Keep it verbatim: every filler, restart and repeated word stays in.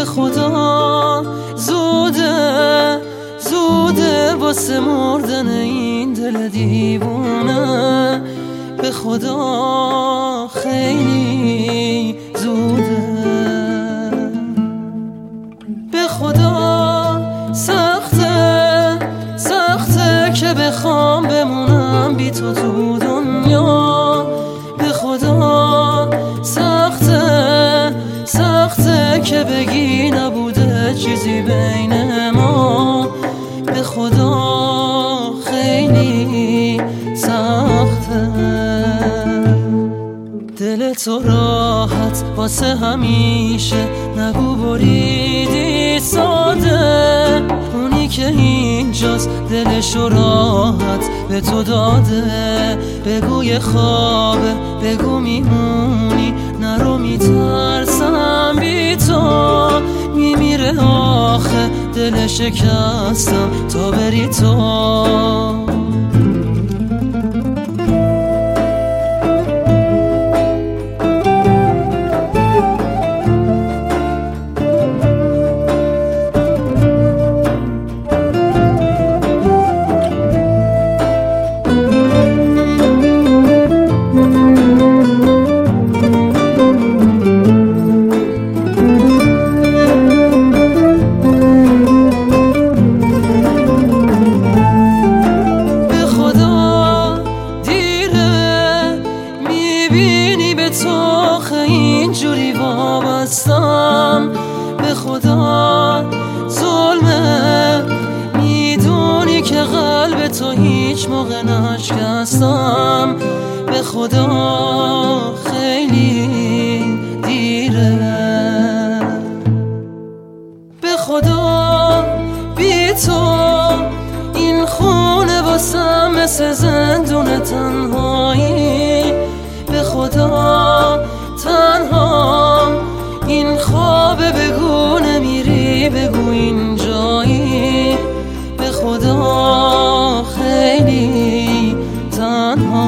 خدا زوده زوده واسه مردن این دل دیوونه، به خدا خیلی زوده، به خدا سخته سخته که بخوام بمونم بی تو تو دنیا، به خدا سخته سخته که بگی نبوده چیزی بین ما، به خدا خیلی سخته. دل تو راحت واسه همیشه نگو بریدی ساده، اونی که اینجاست دلشو راحت به تو داده، بگو یه خوابه بگو میمونی نرو میترسم بی تو، میمیره آخه دل شکستم تا بری تو. میبینی به تو آخه اینجوری وابستم، به خدا ظلمه، میدونی که قلب تو هیچ موقع نشکستم، به خدا خیلی دیره، به خدا بی تو این خونه واسم مثل زندون تنهایی، به خدا تنهام این خواب بگو نمیری بگو اینجایی، به خدا خیلی تنها.